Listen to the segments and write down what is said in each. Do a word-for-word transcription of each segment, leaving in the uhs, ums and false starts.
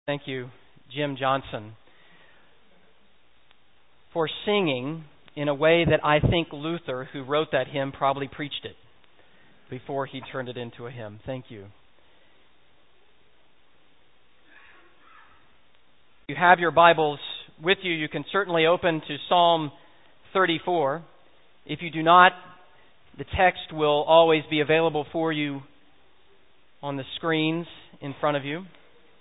Thank you, Jim Johnson, for singing in a way that I think Luther, who wrote that hymn, probably preached it before he turned it into a hymn. Thank you. If you have your Bibles with you, you can certainly open to Psalm thirty-four. If you do not, the text will always be available for you on the screens in front of you.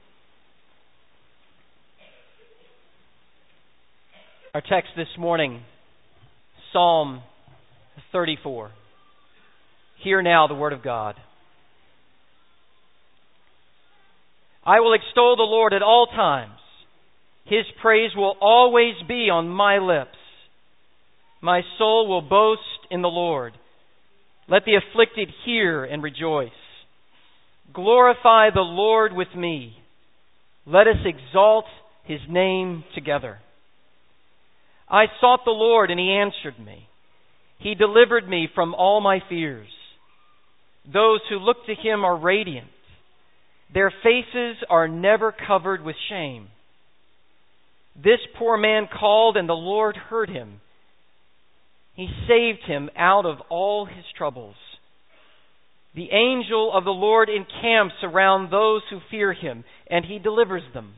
Our text this morning, Psalm thirty-four. Hear now the word of God. I will extol the Lord at all times. His praise will always be on my lips. My soul will boast in the Lord. Let the afflicted hear and rejoice. Glorify the Lord with me. Let us exalt His name together. I sought the Lord, and He answered me. He delivered me from all my fears. Those who look to Him are radiant. Their faces are never covered with shame. This poor man called, and the Lord heard him. He saved him out of all his troubles. The angel of the Lord encamps around those who fear Him, and He delivers them.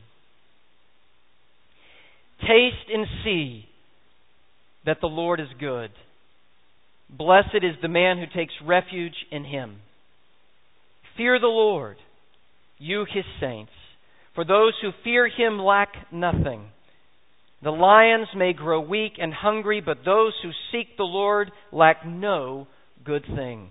Taste and see that the Lord is good. Blessed is the man who takes refuge in Him. Fear the Lord, you His saints, for those who fear Him lack nothing. The lions may grow weak and hungry, but those who seek the Lord lack no good thing.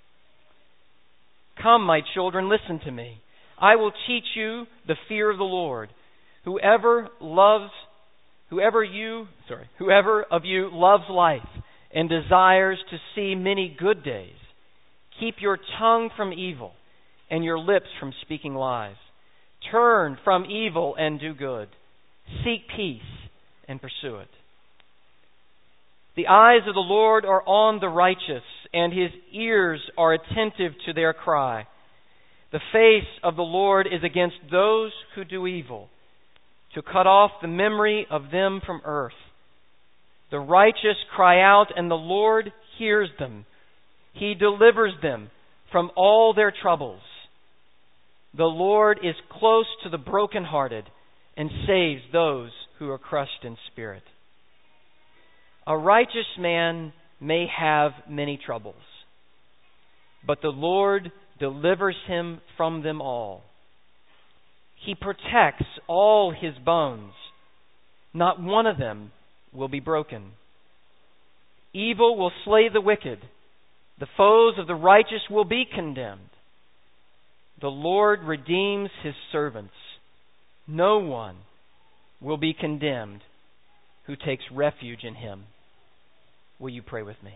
Come, my children, listen to me. I will teach you the fear of the Lord. Whoever loves Whoever you, sorry, whoever of you loves life and desires to see many good days, keep your tongue from evil and your lips from speaking lies. Turn from evil and do good. Seek peace and pursue it. The eyes of the Lord are on the righteous, and His ears are attentive to their cry. The face of the Lord is against those who do evil, to cut off the memory of them from earth. The righteous cry out, and the Lord hears them. He delivers them from all their troubles. The Lord is close to the brokenhearted and saves those who are crushed in spirit. A righteous man may have many troubles, but the Lord delivers him from them all. He protects all his bones. Not one of them will be broken. Evil will slay the wicked. The foes of the righteous will be condemned. The Lord redeems His servants. No one will be condemned who takes refuge in Him. Will you pray with me?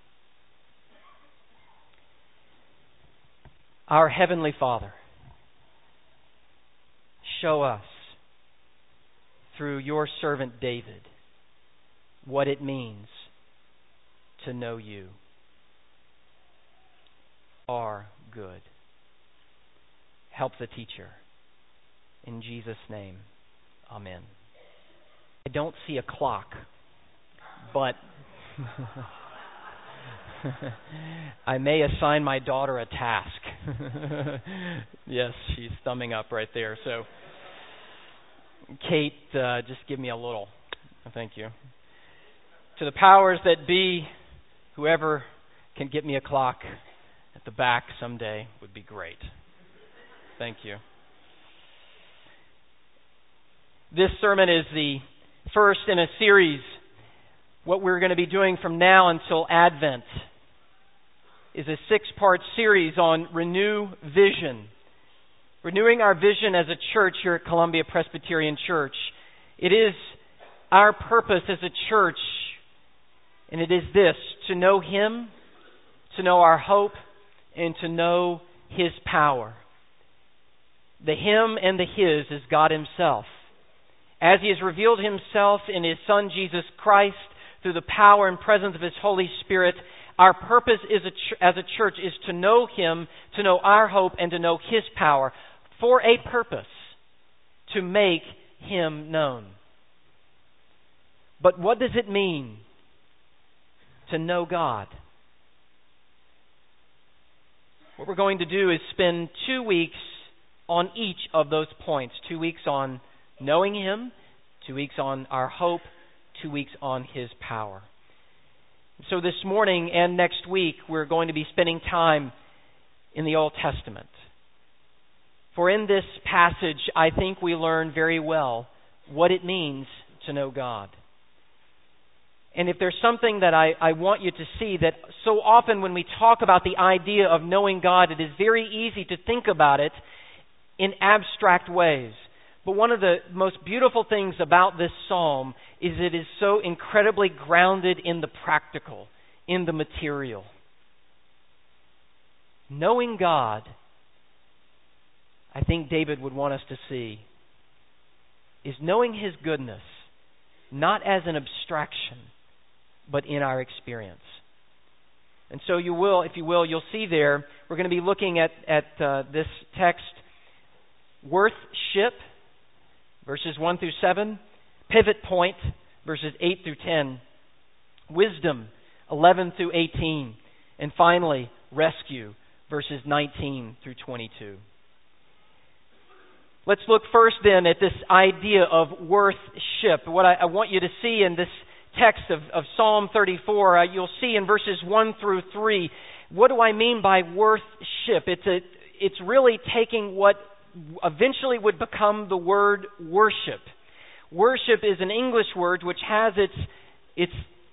Our Heavenly Father, show us through your servant David what it means to know you are good. Help the teacher. In Jesus' name, amen. I don't see a clock, but I may assign my daughter a task. Yes, she's thumbing up right there. So, Kate, uh, just give me a little. Thank you. To the powers that be, whoever can get me a clock at the back someday would be great. Thank you. This sermon is the first in a series. What we're going to be doing from now until Advent is a six-part series on Renew Vision. Renewing our vision as a church here at Columbia Presbyterian Church. It is our purpose as a church, and it is this, to know Him, to know our hope, and to know His power. The Him and the His is God Himself. As He has revealed Himself in His Son Jesus Christ through the power and presence of His Holy Spirit, our purpose is a ch- as a church is to know Him, to know our hope, and to know His power for a purpose. to make Him known. But what does it mean to know God? What we're going to do is spend two weeks on each of those points. Two weeks on knowing Him, two weeks on our hope, two weeks on His power. So this morning and next week, we're going to be spending time in the Old Testament. For in this passage, I think we learn very well what it means to know God. And if there's something that I, I want you to see, that so often when we talk about the idea of knowing God, it is very easy to think about it in abstract ways. But one of the most beautiful things about this psalm is it is so incredibly grounded in the practical, in the material. Knowing God, I think David would want us to see, is knowing His goodness, not as an abstraction, but in our experience. And so you will, if you will, you'll see there, we're going to be looking at, at uh, this text, worth-ship, verses one through seven, pivot point, verses eight through ten, wisdom, eleven through eighteen, and finally, rescue, verses nineteen through twenty-two. Let's look first then at this idea of worth-ship. What I, I want you to see in this text of, of Psalm thirty-four, uh, you'll see in verses one through three, what do I mean by worth-ship? It's a, it's really taking what eventually would become the word worship. Worship is an English word which has its, its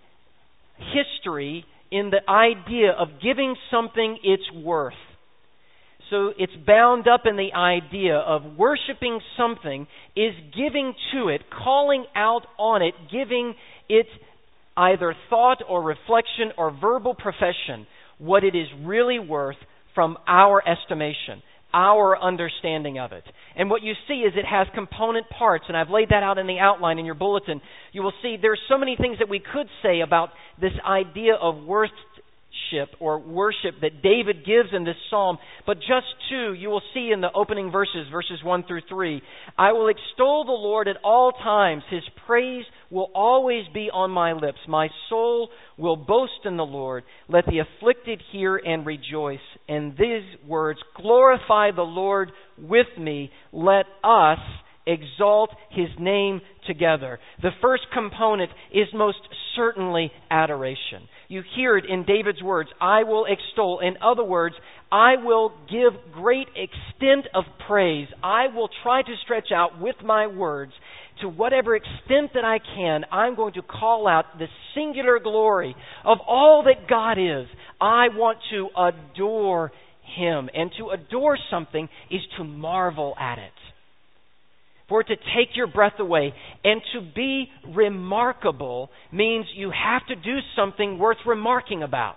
history in the idea of giving something its worth. So it's bound up in the idea of worshiping something is giving to it, calling out on it, giving it either thought or reflection or verbal profession what it is really worth from our estimation, our understanding of it. And what you see is it has component parts, and I've laid that out in the outline in your bulletin. You will see there's so many things that we could say about this idea of worship or worship that David gives in this psalm, but just two you will see in the opening verses, verses one through three. I will extol the Lord at all times. His praise will always be on my lips. My soul will boast in the Lord. Let the afflicted hear and rejoice. And these words, glorify the Lord with me. Let us exalt His name together. The first component is most certainly adoration. You hear it in David's words, I will extol. In other words, I will give great extent of praise. I will try to stretch out with my words to whatever extent that I can. I'm going to call out the singular glory of all that God is. I want to adore Him. And to adore something is to marvel at it. For it to take your breath away. And to be remarkable means you have to do something worth remarking about.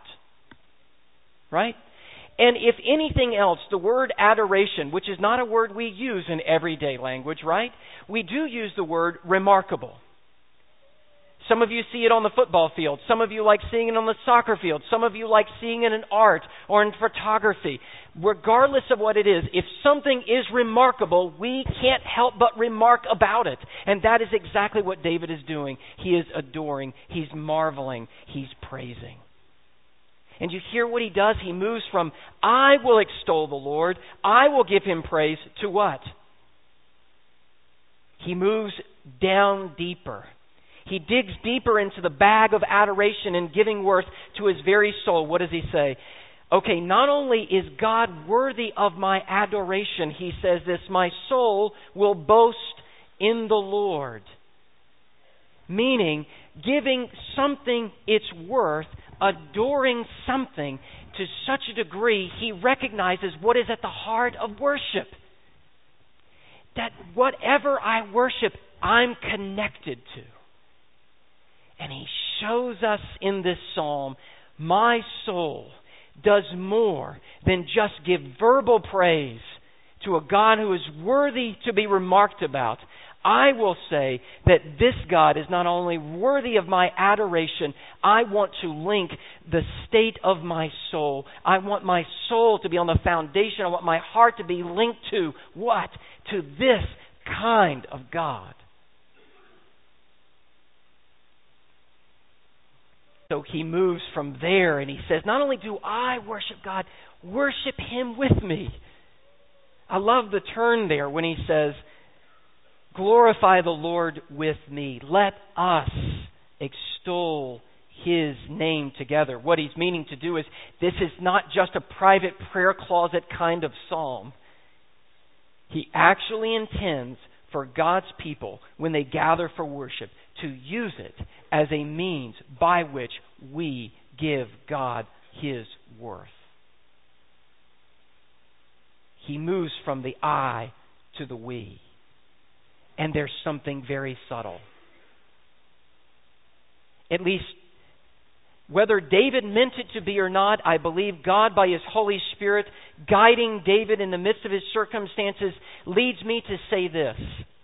Right? And if anything else, the word adoration, which is not a word we use in everyday language, right? We do use the word remarkable. Some of you see it on the football field. Some of you like seeing it on the soccer field. Some of you like seeing it in art or in photography. Regardless of what it is, if something is remarkable, we can't help but remark about it. And that is exactly what David is doing. He is adoring. He's marveling. He's praising. And you hear what he does? He moves from, I will extol the Lord, I will give Him praise, to what? He moves down deeper. He digs deeper into the bag of adoration and giving worth to his very soul. What does he say? Okay, not only is God worthy of my adoration, he says this, my soul will boast in the Lord. Meaning, giving something its worth, adoring something to such a degree, he recognizes what is at the heart of worship. That whatever I worship, I'm connected to. And he shows us in this psalm, my soul does more than just give verbal praise to a God who is worthy to be remarked about. I will say that this God is not only worthy of my adoration, I want to link the state of my soul. I want my soul to be on the foundation. I want my heart to be linked to what? To this kind of God. So he moves from there and he says, not only do I worship God, worship Him with me. I love the turn there when he says, glorify the Lord with me. Let us extol His name together. What he's meaning to do is, this is not just a private prayer closet kind of psalm. He actually intends for God's people, when they gather for worship, to use it as a means by which we give God His worth. He moves from the I to the we. And there's something very subtle. At least, whether David meant it to be or not, I believe God, by His Holy Spirit, guiding David in the midst of his circumstances, leads me to say this.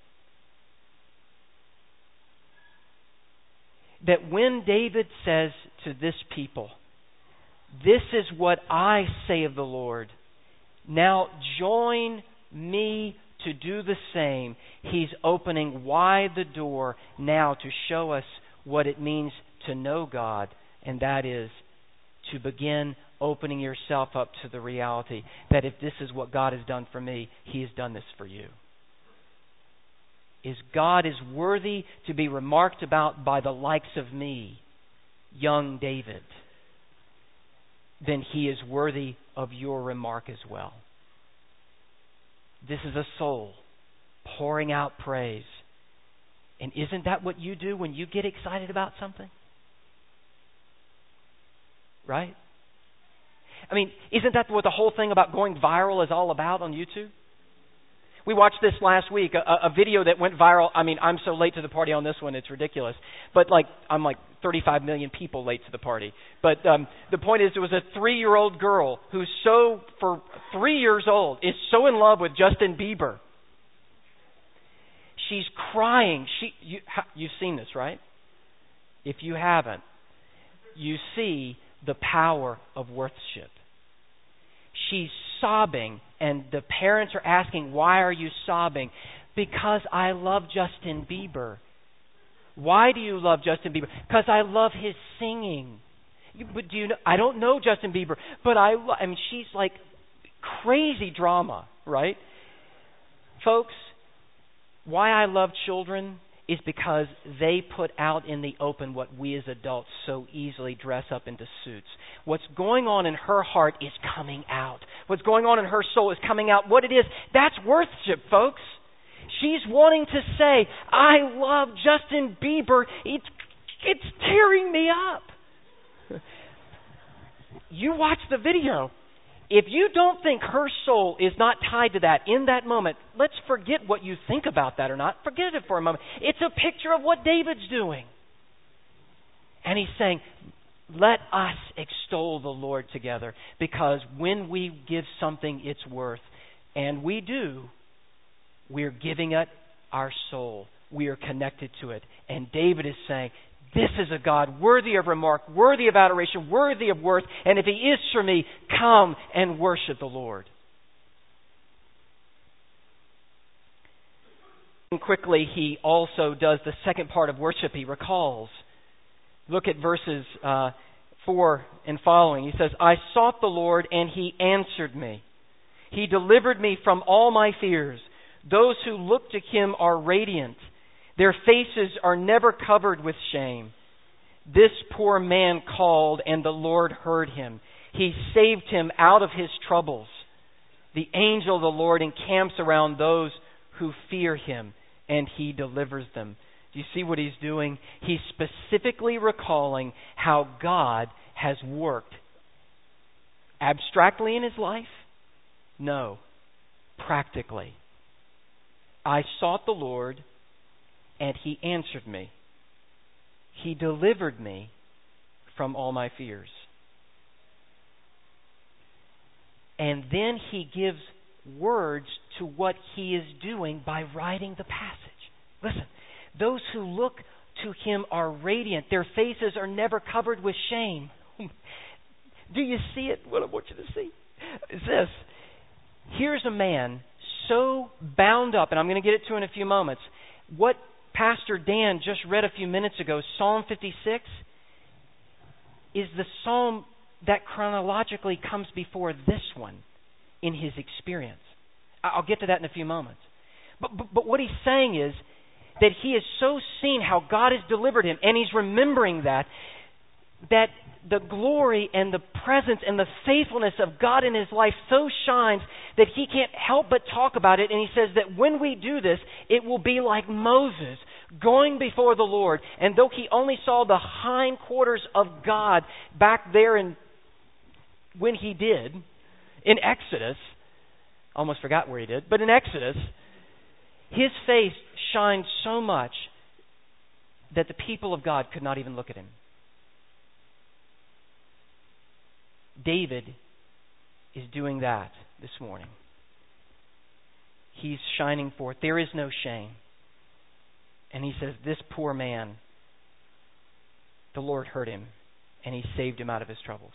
That when David says to this people, this is what I say of the Lord, now join me to do the same, he's opening wide the door now to show us what it means to know God, and that is to begin opening yourself up to the reality that if this is what God has done for me, He has done this for you. Is God is worthy to be remarked about by the likes of me, young David, then He is worthy of your remark as well. This is a soul pouring out praise. And isn't that what you do when you get excited about something? Right? I mean, isn't that what the whole thing about going viral is all about on YouTube? We watched this last week, a, a video that went viral. I mean, I'm so late to the party on this one, it's ridiculous. But like, I'm like thirty-five million people late to the party. But um, the point is, it was a three-year-old girl who's so, for three years old, is so in love with Justin Bieber. She's crying. She, you, you've seen this, right? If you haven't, you see the power of worship. She's sobbing, and the parents are asking, why are you sobbing? Because I love Justin Bieber. Why do you love Justin Bieber? Because I love his singing. But do you know, I don't know Justin Bieber, but I, lo- I mean, she's like crazy drama, right? Folks, why I love children is because they put out in the open what we as adults so easily dress up into suits. What's going on in her heart is coming out. What's going on in her soul is coming out. What it is, that's worship, folks. She's wanting to say, I love Justin Bieber. It's, it's tearing me up. You watch the video. If you don't think her soul is not tied to that in that moment, let's forget what you think about that or not. Forget it for a moment. It's a picture of what David's doing. And he's saying, let us extol the Lord together, because when we give something its worth, and we do, we're giving it our soul. We are connected to it. And David is saying, this is a God worthy of remark, worthy of adoration, worthy of worth. And if He is for me, come and worship the Lord. And quickly, he also does the second part of worship. He recalls. Look at verses uh, four and following. He says, I sought the Lord, and He answered me. He delivered me from all my fears. Those who look to Him are radiant. Their faces are never covered with shame. This poor man called, and the Lord heard him. He saved him out of his troubles. The angel of the Lord encamps around those who fear Him, and He delivers them. Do you see what he's doing? He's specifically recalling how God has worked. Abstractly in his life? No. Practically. I sought the Lord, and He answered me. He delivered me from all my fears. And then he gives words to what he is doing by writing the passage. Listen, those who look to Him are radiant. Their faces are never covered with shame. Do you see it? What I want you to see is this. Here's a man so bound up, and I'm going to get it to in a few moments. What Pastor Dan just read a few minutes ago, Psalm fifty-six, is the psalm that chronologically comes before this one in his experience. I'll get to that in a few moments. But, but, but what he's saying is that he has so seen how God has delivered him, and he's remembering that, that the glory and the presence and the faithfulness of God in his life so shines that he can't help but talk about it. And he says that when we do this, it will be like Moses going before the Lord. And though he only saw the hindquarters of God back there in, when he did, in Exodus, almost forgot where he did, but in Exodus, his face shined so much that the people of God could not even look at him. David is doing that this morning. He's shining forth. There is no shame. And he says, this poor man, the Lord heard him, and he saved him out of his troubles.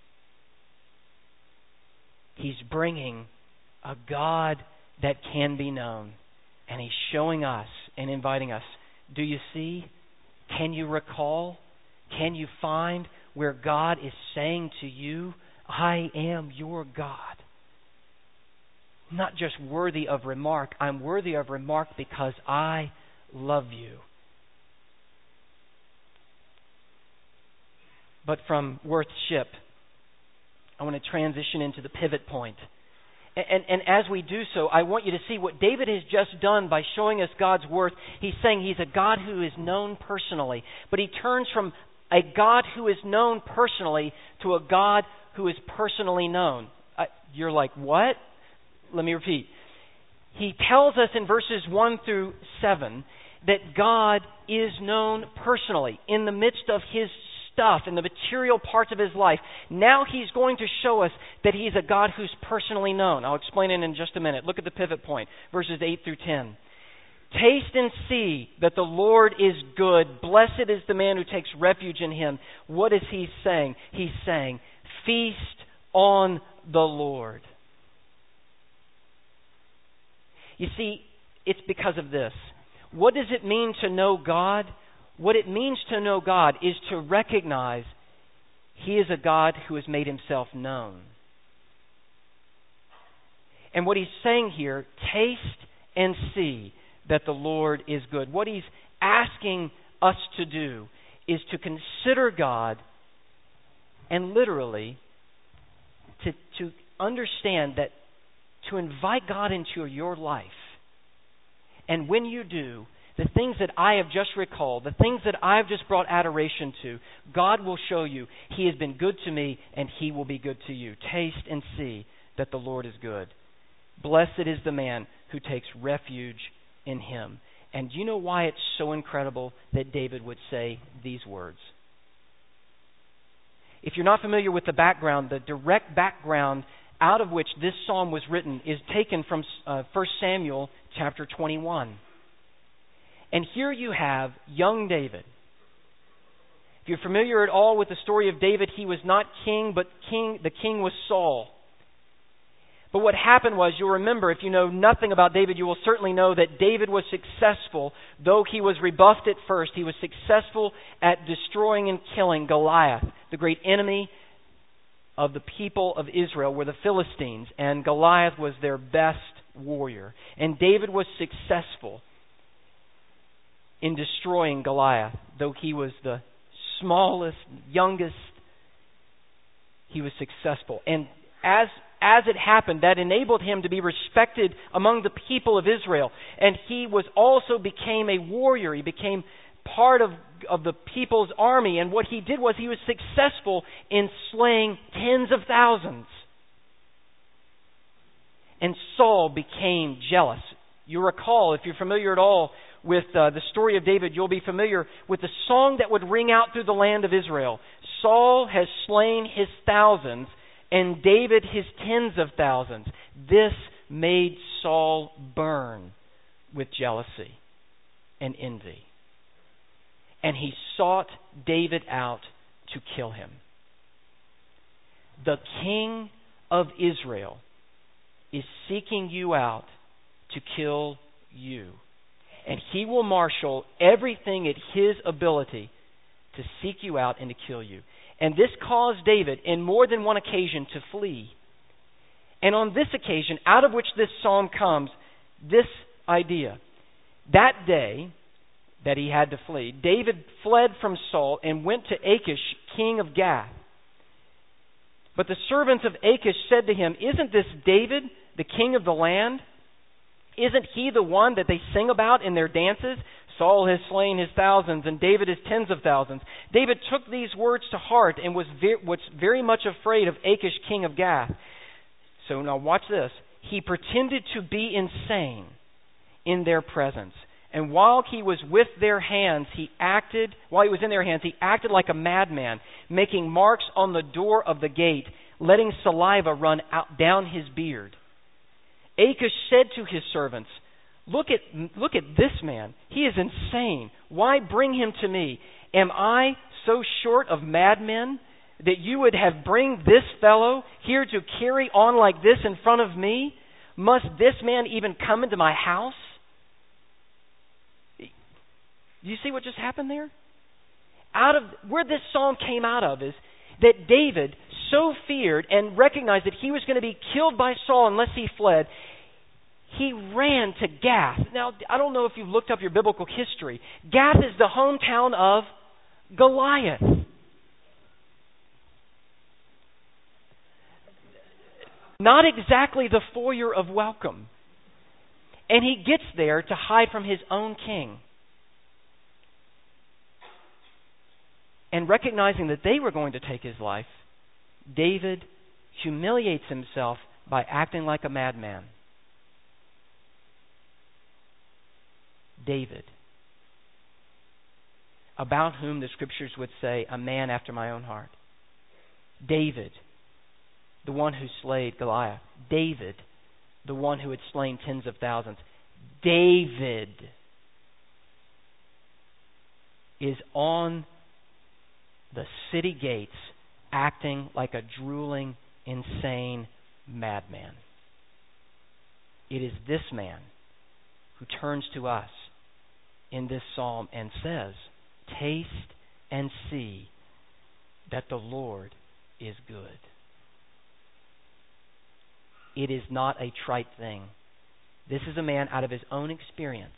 He's bringing a God that can be known, and he's showing us and inviting us. Do you see? Can you recall? Can you find where God is saying to you, I am your God? Not just worthy of remark, I'm worthy of remark because I love you. But from Worth's ship, I want to transition into the pivot point. And, and, and as we do so, I want you to see what David has just done by showing us God's worth. He's saying he's a God who is known personally. But he turns from a God who is known personally to a God who is personally known. Uh, you're like, what? Let me repeat. He tells us in verses one through seven that God is known personally in the midst of his stuff and the material parts of his life. Now he's going to show us that he's a God who's personally known. I'll explain it in just a minute. Look at the pivot point, verses eight through ten. Taste and see that the Lord is good. Blessed is the man who takes refuge in him. What is he saying? He's saying, feast on the Lord. You see, it's because of this. What does it mean to know God? What it means to know God is to recognize he is a God who has made himself known. And what he's saying here, taste and see that the Lord is good. What he's asking us to do is to consider God and literally to, to understand that to invite God into your life. And when you do, the things that I have just recalled, the things that I've just brought adoration to, God will show you he has been good to me and he will be good to you. Taste and see that the Lord is good. Blessed is the man who takes refuge in him. And do you know why it's so incredible that David would say these words? If you're not familiar with the background, the direct background out of which this psalm was written is taken from uh, First Samuel chapter twenty-one. And here you have young David. If you're familiar at all with the story of David, he was not king, but king. The king was Saul. But what happened was, you'll remember, if you know nothing about David, you will certainly know that David was successful. Though he was rebuffed at first, he was successful at destroying and killing Goliath, the great enemy of the people of Israel were the Philistines, and Goliath was their best warrior. And David was successful in destroying Goliath. Though he was the smallest, youngest, he was successful. And as as it happened, that enabled him to be respected among the people of Israel. And he was also became a warrior. He became part of, of the people's army. And what he did was he was successful in slaying tens of thousands. And Saul became jealous. You recall, if you're familiar at all with uh, the story of David, you'll be familiar with the song that would ring out through the land of Israel. Saul has slain his thousands, and David his tens of thousands. This made Saul burn with jealousy and envy. And he sought David out to kill him. The king of Israel is seeking you out to kill you. And he will marshal everything at his ability to seek you out and to kill you. And this caused David, in more than one occasion, to flee. And on this occasion, out of which this psalm comes, this idea. That day that he had to flee, David fled from Saul and went to Achish, king of Gath. But the servants of Achish said to him, "Isn't this David, the king of the land? Isn't he the one that they sing about in their dances? Saul has slain his thousands, and David his tens of thousands." David took these words to heart and was very, was very much afraid of Achish, king of Gath. So now watch this. He pretended to be insane in their presence. And while he was with their hands, he acted, while he was in their hands, he acted like a madman, making marks on the door of the gate, letting saliva run out down his beard. Achish said to his servants, Look at, look at this man. He is insane. Why bring him to me? Am I so short of madmen that you would have bring this fellow here to carry on like this in front of me? Must this man even come into my house? Do you see what just happened there? Out of where this psalm came out of is that David so feared and recognized that he was going to be killed by Saul unless he fled. He ran to Gath. Now, I don't know if you've looked up your biblical history. Gath is the hometown of Goliath. Not exactly the foyer of welcome. And he gets there to hide from his own king. And recognizing that they were going to take his life, David humiliates himself by acting like a madman. David, about whom the scriptures would say, a man after my own heart. David, the one who slayed Goliath. David, the one who had slain tens of thousands. David is on the city gates acting like a drooling, insane madman. It is this man who turns to us in this psalm and says, "Taste and see that the Lord is good." It is not a trite thing. This is a man out of his own experience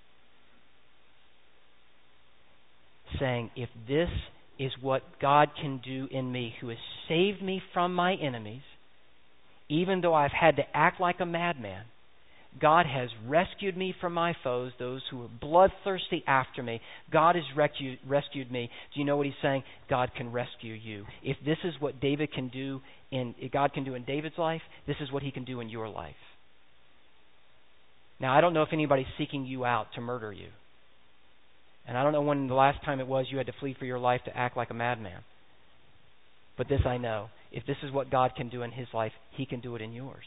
saying, if this is what God can do in me, who has saved me from my enemies, even though I've had to act like a madman, God has rescued me from my foes, those who were bloodthirsty after me. God has rescued, rescued me. Do you know what he's saying? God can rescue you. If this is what David can do in God can do in David's life, this is what he can do in your life. Now, I don't know if anybody's seeking you out to murder you. And I don't know when the last time it was you had to flee for your life to act like a madman. But this I know. If this is what God can do in his life, he can do it in yours.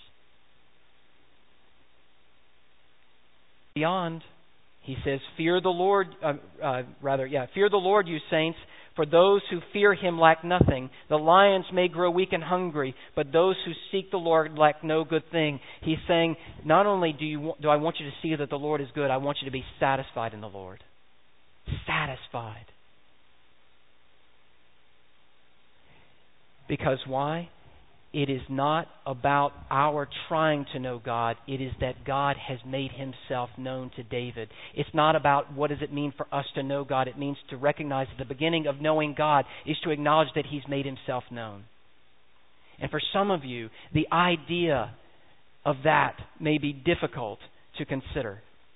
Beyond, he says, fear the Lord, uh, uh, rather, yeah, fear the Lord, you saints, for those who fear him lack nothing. The lions may grow weak and hungry, but those who seek the Lord lack no good thing. He's saying, not only do you do I want you to see that the Lord is good, I want you to be satisfied in the Lord. Satisfied. Because why? It is not about our trying to know God. It is that God has made himself known to David. It's not about what does it mean for us to know God. It means to recognize that the beginning of knowing God is to acknowledge that he's made himself known. And for some of you, the idea of that may be difficult to consider.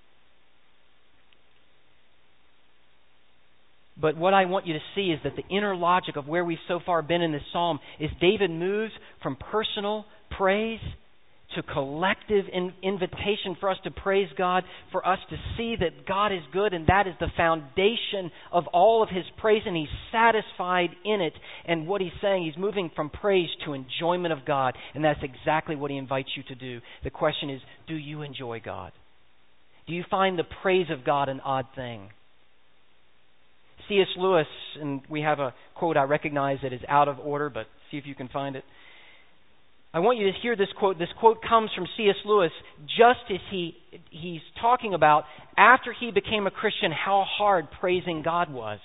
But what I want you to see is that the inner logic of where we've so far been in this psalm is David moves from personal praise to collective in, invitation for us to praise God, for us to see that God is good, and that is the foundation of all of his praise, and he's satisfied in it. And what he's saying, he's moving from praise to enjoyment of God, and that's exactly what he invites you to do. The question is, do you enjoy God? Do you find the praise of God an odd thing? C S Lewis, and we have a quote I recognize that is out of order, but see if you can find it. I want you to hear this quote. This quote comes from C S Lewis just as he he's talking about after he became a Christian how hard praising God was.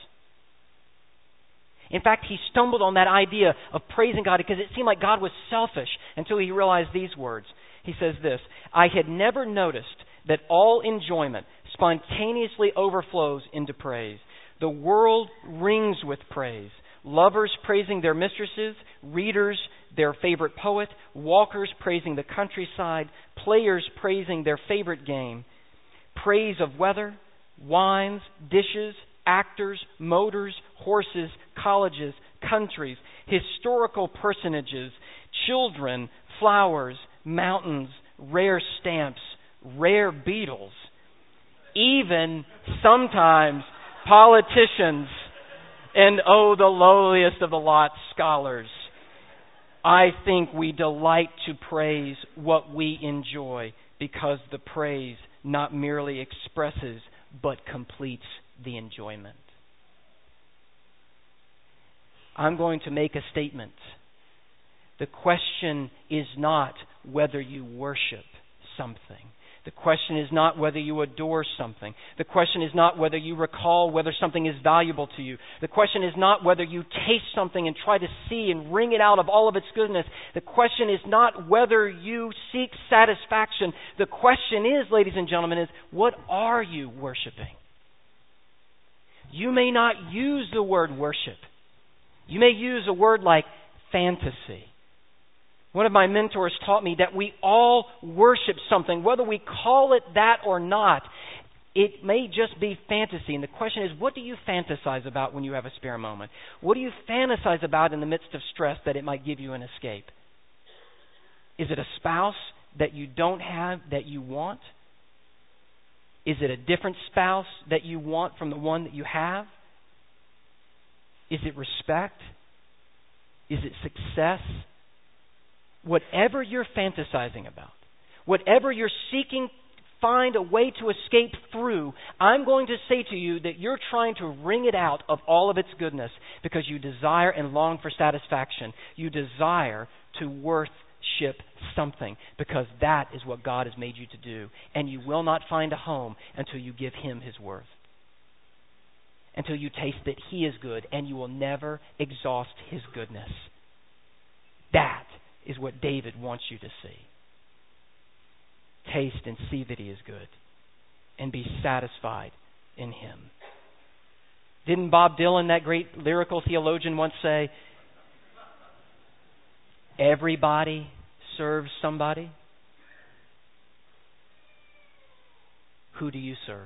In fact, he stumbled on that idea of praising God because it seemed like God was selfish until he realized these words. He says this, I had never noticed that all enjoyment spontaneously overflows into praise. The world rings with praise. Lovers praising their mistresses, readers their favorite poet, walkers praising the countryside, players praising their favorite game. Praise of weather, wines, dishes, actors, motors, horses, colleges, countries, historical personages, children, flowers, mountains, rare stamps, rare beetles, even sometimes politicians, and oh, the lowliest of the lot, scholars. I think we delight to praise what we enjoy because the praise not merely expresses but completes the enjoyment. I'm going to make a statement. The question is not whether you worship something. The question is not whether you adore something. The question is not whether you recall whether something is valuable to you. The question is not whether you taste something and try to see and wring it out of all of its goodness. The question is not whether you seek satisfaction. The question is, ladies and gentlemen, is what are you worshiping? You may not use the word worship. You may use a word like fantasy. One of my mentors taught me that we all worship something, whether we call it that or not. It may just be fantasy. And the question is, what do you fantasize about when you have a spare moment? What do you fantasize about in the midst of stress that it might give you an escape? Is it a spouse that you don't have that you want? Is it a different spouse that you want from the one that you have? Is it respect? Is it success? Whatever you're fantasizing about, whatever you're seeking, find a way to escape through, I'm going to say to you that you're trying to wring it out of all of its goodness because you desire and long for satisfaction. You desire to worship something because that is what God has made you to do. And you will not find a home until you give Him His worth. Until you taste that He is good, and you will never exhaust His goodness. That is what David wants you to see. Taste and see that He is good, and be satisfied in Him. Didn't Bob Dylan, that great lyrical theologian, once say, everybody serves somebody? Who do you serve?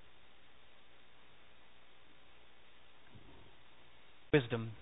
Wisdom.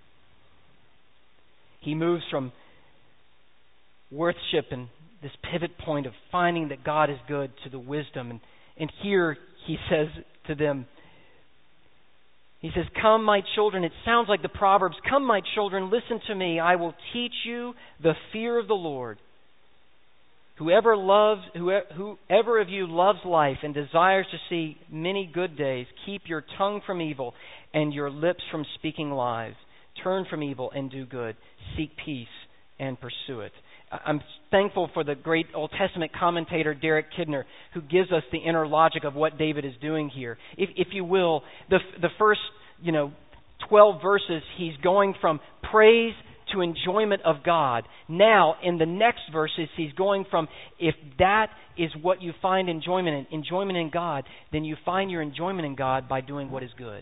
He moves from worship and this pivot point of finding that God is good to the wisdom. And, and here he says to them, he says, come, my children. It sounds like the Proverbs. Come, my children, listen to me. I will teach you the fear of the Lord. Whoever loves, whoever, whoever of you loves life and desires to see many good days, keep your tongue from evil and your lips from speaking lies. Turn from evil and do good. Seek peace and pursue it. I'm thankful for the great Old Testament commentator Derek Kidner, who gives us the inner logic of what David is doing here. If, if you will, the the first you know twelve verses, he's going from praise to enjoyment of God. Now, in the next verses, he's going from, if that is what you find enjoyment in, enjoyment in God, then you find your enjoyment in God by doing what is good.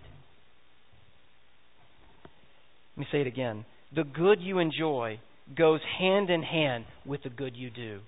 Let me say it again. The good you enjoy goes hand in hand with the good you do.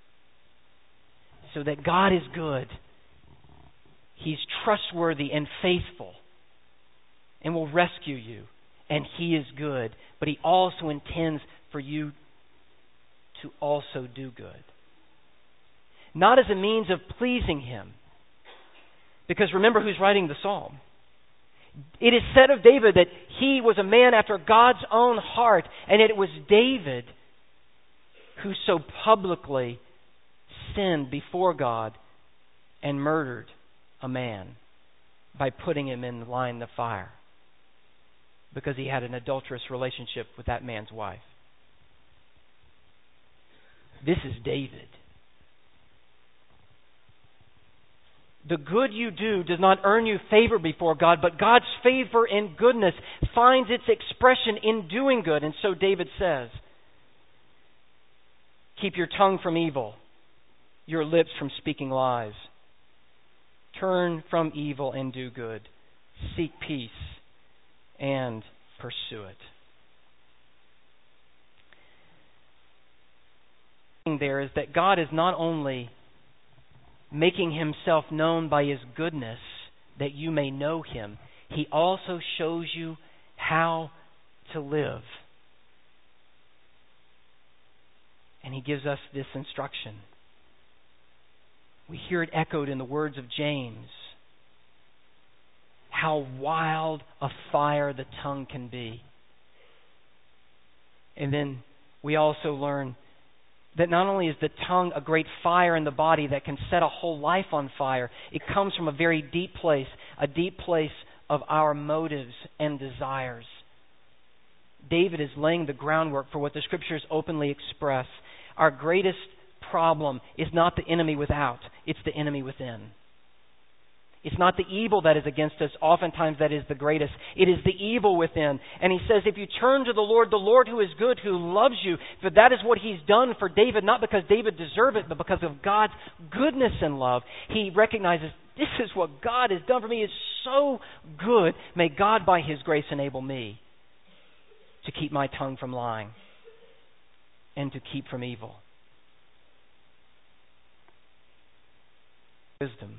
So that God is good. He's trustworthy and faithful and will rescue you. And He is good. But He also intends for you to also do good. Not as a means of pleasing Him. Because remember who's writing the psalm. It is said of David that he was a man after God's own heart, and it was David who so publicly sinned before God and murdered a man by putting him in the line of fire because he had an adulterous relationship with that man's wife. This is David. The good you do does not earn you favor before God, but God's favor and goodness finds its expression in doing good. And so David says, keep your tongue from evil, your lips from speaking lies. Turn from evil and do good. Seek peace and pursue it. There is that God is not only making himself known by his goodness that you may know him, he also shows you how to live. And he gives us this instruction. We hear it echoed in the words of James. How wild a fire the tongue can be. And then we also learn that not only is the tongue a great fire in the body that can set a whole life on fire, it comes from a very deep place, a deep place of our motives and desires. David is laying the groundwork for what the Scriptures openly express. Our greatest problem is not the enemy without, it's the enemy within. It's not the evil that is against us. Oftentimes that is the greatest. It is the evil within. And he says, if you turn to the Lord, the Lord who is good, who loves you, for that is what he's done for David, not because David deserved it, but because of God's goodness and love. He recognizes, this is what God has done for me. It's so good. May God, by his grace, enable me to keep my tongue from lying and to keep from evil. Wisdom.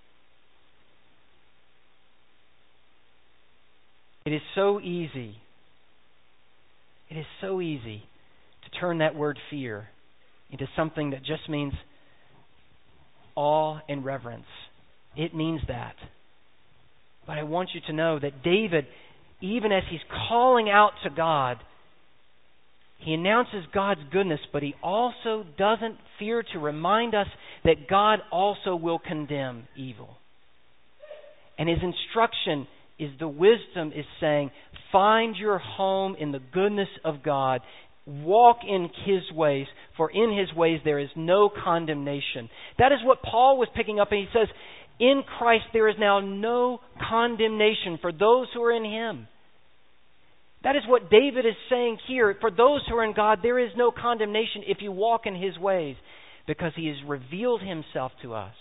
It is so easy, it is so easy to turn that word fear into something that just means awe and reverence. It means that. But I want you to know that David, even as he's calling out to God, he announces God's goodness, but he also doesn't fear to remind us that God also will condemn evil. And his instruction is the wisdom is saying, find your home in the goodness of God. Walk in his ways, for in his ways there is no condemnation. That is what Paul was picking up, and he says, in Christ there is now no condemnation for those who are in him. That is what David is saying here. For those who are in God, there is no condemnation if you walk in his ways, because he has revealed himself to us.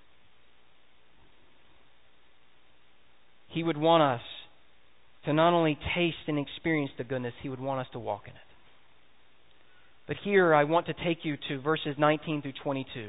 He would want us to not only taste and experience the goodness, he would want us to walk in it. But here I want to take you to verses nineteen through twenty-two.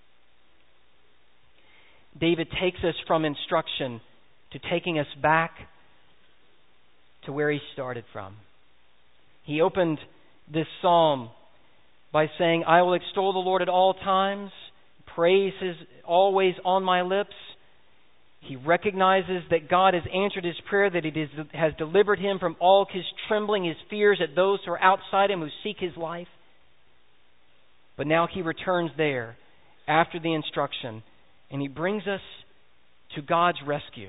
David takes us from instruction to taking us back to where he started from. He opened this psalm by saying, I will extol the Lord at all times. Praise is always on my lips. He recognizes that God has answered his prayer, that it is, has delivered him from all his trembling, his fears at those who are outside him who seek his life. But now he returns there after the instruction, and he brings us to God's rescue.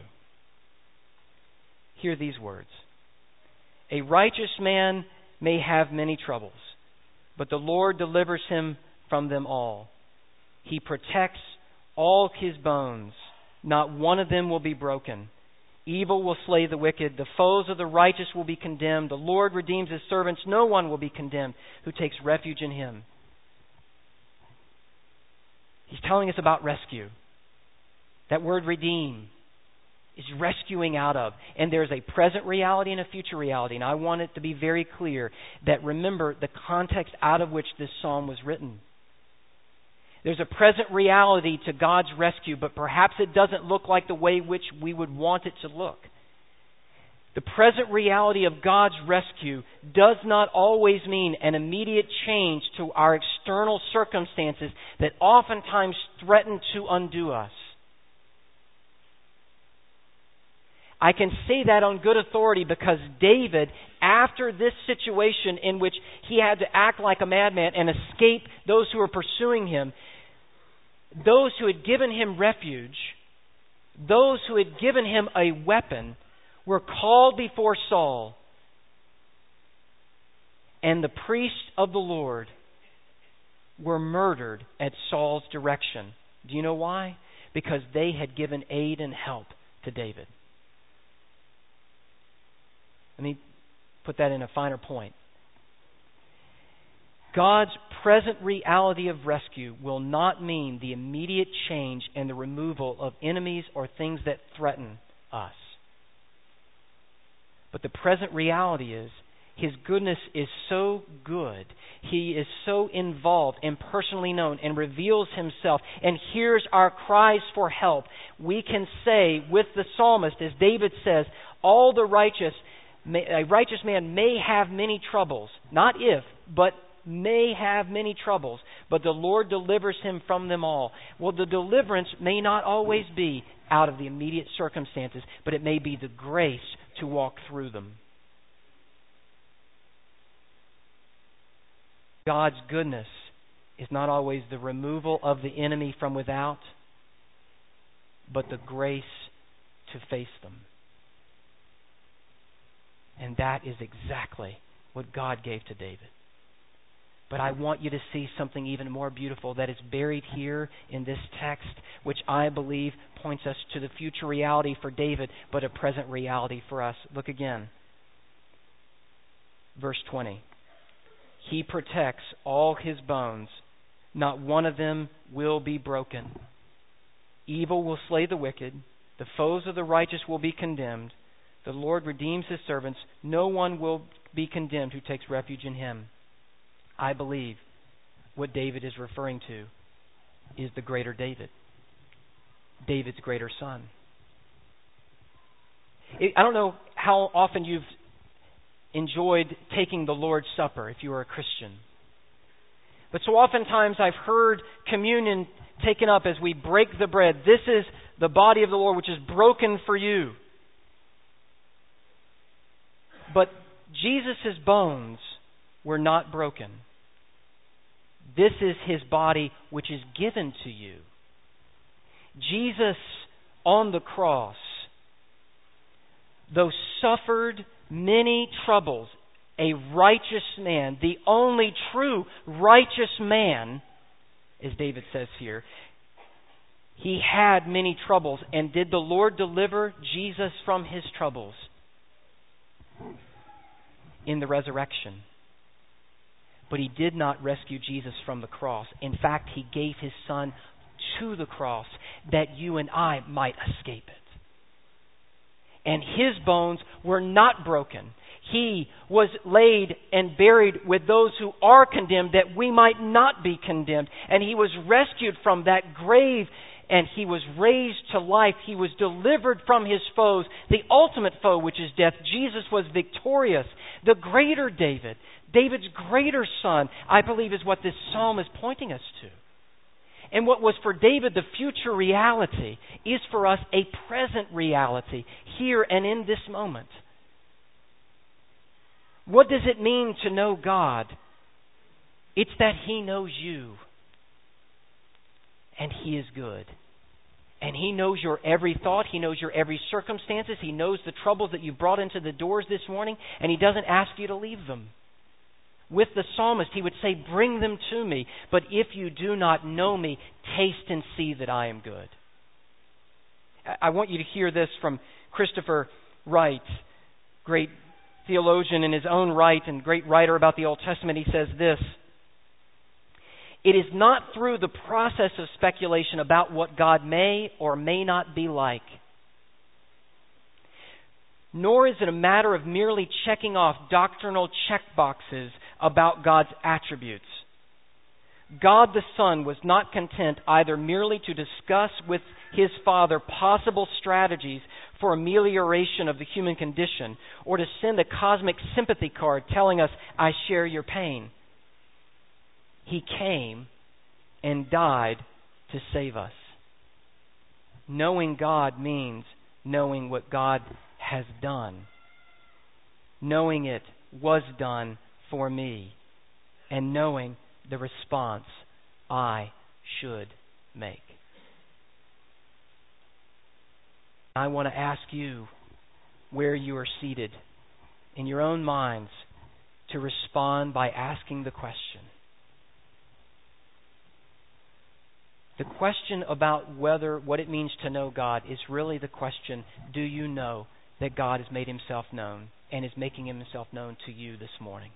Hear these words. A righteous man may have many troubles, but the Lord delivers him from them all. He protects all his bones. Not one of them will be broken. Evil will slay the wicked. The foes of the righteous will be condemned. The Lord redeems his servants. No one will be condemned who takes refuge in him. He's telling us about rescue. That word redeem is rescuing out of. And there's a present reality and a future reality. And I want it to be very clear that remember the context out of which this psalm was written. There's a present reality to God's rescue, but perhaps it doesn't look like the way which we would want it to look. The present reality of God's rescue does not always mean an immediate change to our external circumstances that oftentimes threaten to undo us. I can say that on good authority because David, after this situation in which he had to act like a madman and escape those who were pursuing him, those who had given him refuge, those who had given him a weapon, were called before Saul. And the priest of the Lord were murdered at Saul's direction. Do you know why? Because they had given aid and help to David. Let me put that in a finer point. God's present reality of rescue will not mean the immediate change and the removal of enemies or things that threaten us. But the present reality is His goodness is so good. He is so involved and personally known and reveals Himself and hears our cries for help. We can say with the psalmist, as David says, all the righteous, may, a righteous man may have many troubles. Not if, but may have many troubles. But the Lord delivers him from them all. Well, the deliverance may not always be out of the immediate circumstances, but it may be the grace to walk through them. God's goodness is not always the removal of the enemy from without, but the grace to face them. And that is exactly what God gave to David. But I want you to see something even more beautiful that is buried here in this text, which I believe points us to the future reality for David, but a present reality for us. Look again. Verse twenty. He protects all his bones. Not one of them will be broken. Evil will slay the wicked. The foes of the righteous will be condemned. The Lord redeems His servants. No one will be condemned who takes refuge in Him. I believe what David is referring to is the greater David, David's greater son. I don't know how often you've enjoyed taking the Lord's Supper if you are a Christian. But so oftentimes I've heard communion taken up as we break the bread. This is the body of the Lord which is broken for you. But Jesus' bones were not broken. This is His body which is given to you. Jesus on the cross, though suffered many troubles, a righteous man, the only true righteous man, as David says here, He had many troubles. And did the Lord deliver Jesus from His troubles? In the resurrection. But He did not rescue Jesus from the cross. In fact, He gave His Son to the cross that you and I might escape it. And His bones were not broken. He was laid and buried with those who are condemned that we might not be condemned. And He was rescued from that grave and He was raised to life. He was delivered from His foes, the ultimate foe, which is death. Jesus was victorious. The greater David, David's greater son, I believe is what this psalm is pointing us to. And what was for David the future reality is for us a present reality here and in this moment. What does it mean to know God? It's that He knows you. And He is good. And He knows your every thought. He knows your every circumstances. He knows the troubles that you brought into the doors this morning. And He doesn't ask you to leave them. With the psalmist, he would say, bring them to me. But if you do not know me, taste and see that I am good. I want you to hear this from Christopher Wright, great theologian in his own right and great writer about the Old Testament. He says this: it is not through the process of speculation about what God may or may not be like, nor is it a matter of merely checking off doctrinal checkboxes about God's attributes. God the Son was not content either merely to discuss with His Father possible strategies for amelioration of the human condition, or to send a cosmic sympathy card telling us, I share your pain. He came and died to save us. Knowing God means knowing what God has done. Knowing it was done for me. And knowing the response I should make. I want to ask you, where you are seated, in your own minds, to respond by asking the question: The question about whether what it means to know God is really the question, do you know that God has made himself known and is making himself known to you this morning?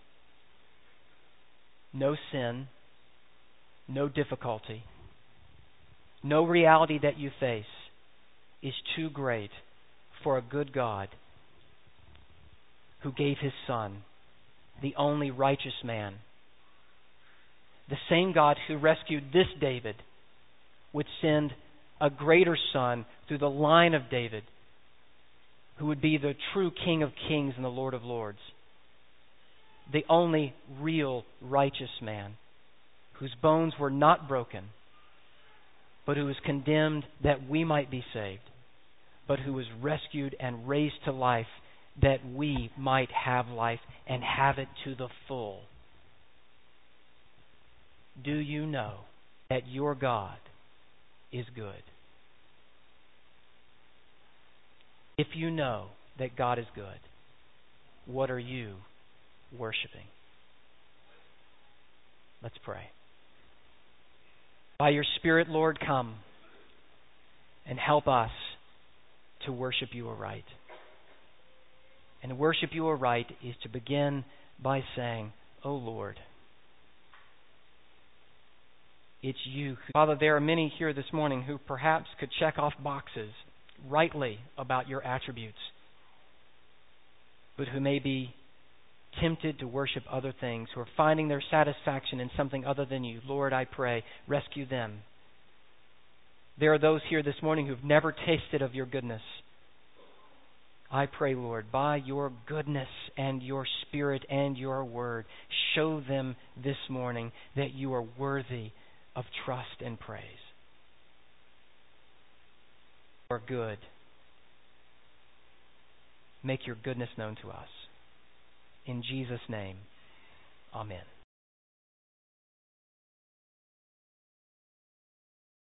No sin, no difficulty, no reality that you face is too great for a good God who gave his Son, the only righteous man. The same God who rescued this David would send a greater Son through the line of David, who would be the true King of kings and the Lord of lords. The only real righteous man, whose bones were not broken, but who was condemned that we might be saved, but who was rescued and raised to life that we might have life and have it to the full. Do you know that your God is good? If you know that God is good, what are you worshiping? Let's pray. By your Spirit, Lord, come and help us to worship you aright. And to worship you aright is to begin by saying, "O Lord, it's you." Father, there are many here this morning who perhaps could check off boxes rightly about your attributes, but who may be tempted to worship other things, who are finding their satisfaction in something other than you. Lord, I pray, rescue them. There are those here this morning who've never tasted of your goodness. I pray, Lord, by your goodness and your Spirit and your word, show them this morning that you are worthy of trust and praise. You are good. Make your goodness known to us. In Jesus' name, amen.